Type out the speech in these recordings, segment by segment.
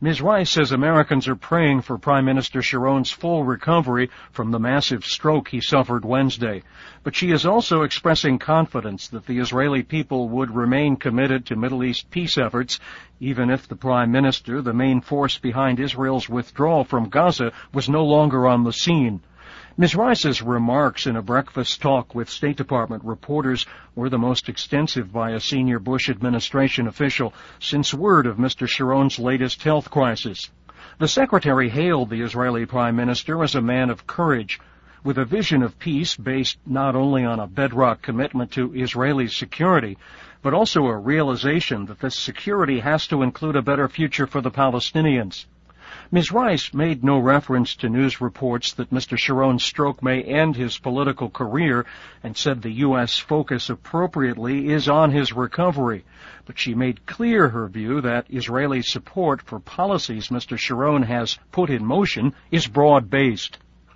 Ms. Rice says Americans are praying for Prime Minister Sharon's full recovery from the massive stroke he suffered Wednesday. But she is also expressing confidence that the Israeli people would remain committed to Middle East peace efforts, even if the Prime Minister, the main force behind Israel's withdrawal from Gaza, was no longer on the scene. Ms. Rice's remarks in a breakfast talk with State Department reporters were the most extensive by a senior Bush administration official since word of Mr. Sharon's latest health crisis. The secretary hailed the Israeli Prime Minister as a man of courage, with a vision of peace based not only on a bedrock commitment to Israeli security, but also a realization that this security has to include a better future for the Palestinians. Ms. Rice made no reference to news reports that Mr. Sharon's stroke may end his political career and said the U.S. focus appropriately is on his recovery. But she made clear her view that Israeli support for policies Mr. Sharon has put in motion is broad-based.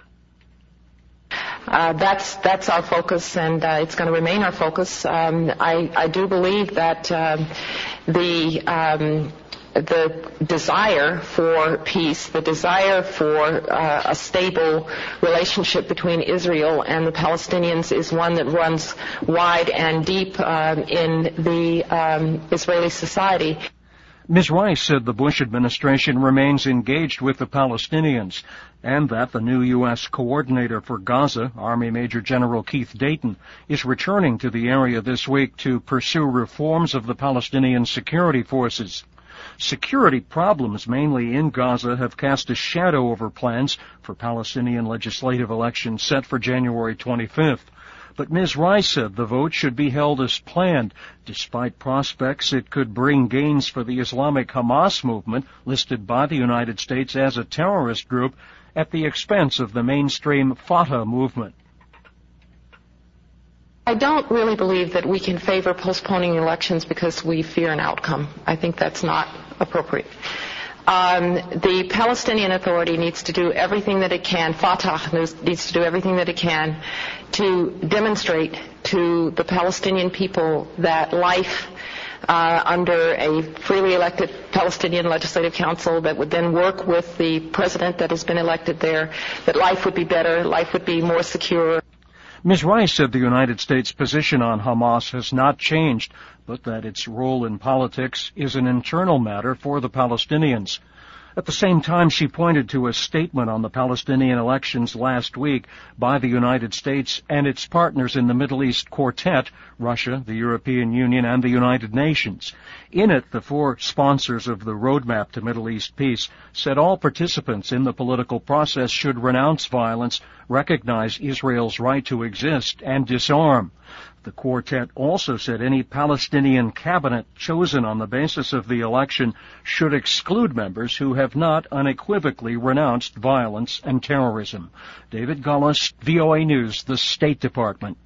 That's our focus, and it's going to remain our focus. I do believe that the desire for peace, the desire for a stable relationship between Israel and the Palestinians is one that runs wide and deep in the Israeli society. Ms. Rice said the Bush administration remains engaged with the Palestinians and that the new U.S. coordinator for Gaza, Army Major General Keith Dayton, is returning to the area this week to pursue reforms of the Palestinian security forces. Security problems, mainly in Gaza, have cast a shadow over plans for Palestinian legislative elections set for January 25th. But Ms. Rice said the vote should be held as planned, despite prospects it could bring gains for the Islamic Hamas movement, listed by the United States as a terrorist group, at the expense of the mainstream Fatah movement. I don't really believe that we can favor postponing elections because we fear an outcome. I think that's not appropriate. The Palestinian Authority needs to do everything that it can, Fatah needs to do everything that it can to demonstrate to the Palestinian people that life under a freely elected Palestinian Legislative Council that would then work with the president that has been elected there, that life would be better, life would be more secure. Ms. Rice said the United States' position on Hamas has not changed, but that its role in politics is an internal matter for the Palestinians. At the same time, she pointed to a statement on the Palestinian elections last week by the United States and its partners in the Middle East Quartet, Russia, the European Union, and the United Nations. In it, the four sponsors of the Roadmap to Middle East Peace said all participants in the political process should renounce violence, recognize Israel's right to exist, and disarm. The quartet also said any Palestinian cabinet chosen on the basis of the election should exclude members who have not unequivocally renounced violence and terrorism. David Gullis, VOA News, the State Department.